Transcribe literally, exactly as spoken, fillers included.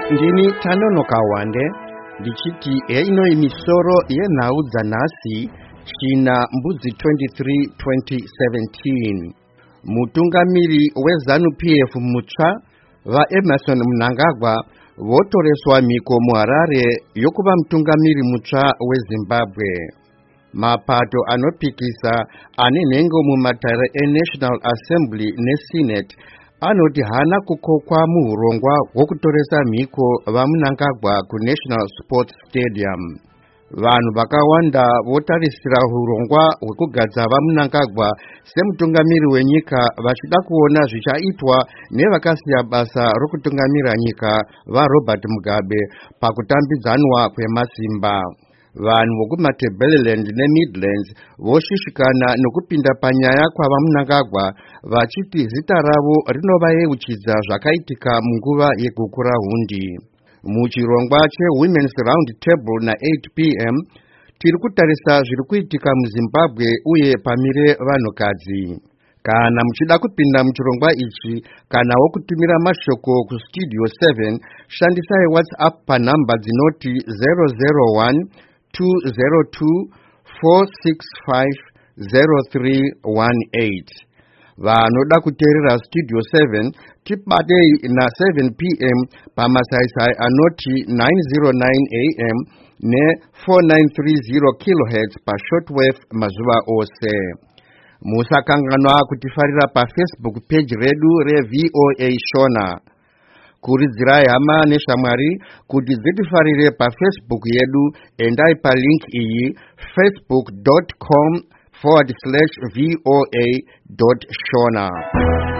Ndini Tanono Kawande ndichiti eino imisoro yenaudza nasi china Mbudzi twenty-three twenty seventeen. Mutungamiri weZanu P F mutsva va Emerson Mnangagwa votoreswa miko muHarare yokuva mutungamiri mutsva weZimbabwe. Mapato anopikisa ane nhengo mumatare eNational Assembly neSenate anoti hana kukokwa muhurongwa hwokutoresa mhiko vaMnangagwa kuNational Sports Stadium. Vanhu vakawanda votarisira hurongwa hwekugadza vaMnangagwa semutungamiri wenyika vachida kuona zvichaitwa nevakasiya basa rokutungamira nyika vaRobert Mugabe pakutambidzanwa kwemasimba. Vanhu vokumaTebeleland neMidlands voshishikana nokupinda panyaya kwavaMnangagwa vachiti zita ravo rinovayeuchidza zvakaitika munguva yeguku rahundi. Muchirongwa cheWomen's Round Table na eight p m tiri kutarisa zviri kuitika muZimbabwe uye pamire vanhukadzi. Kana muchida kupinda muchirongwa ichi kanawo kutumira mashoko kustudio seven shandisai WhatsApp panhamba dzinoti zero zero one two zero two four six five zero three one eight. Vanoda kuteerera studio seven tibatei na seven p m pamasaisai anoti nine oh nine a m ne four nine three zero kilohertz pa shortwave mazuva ose. Musakanganwa kutifarira pa Facebook page redu reV O A Shona. Kuridzirai hama neshamwari kuti dzitifarire pa Facebook yedu, endai pa link iyi facebook dot com forward slash V O A dot Shona.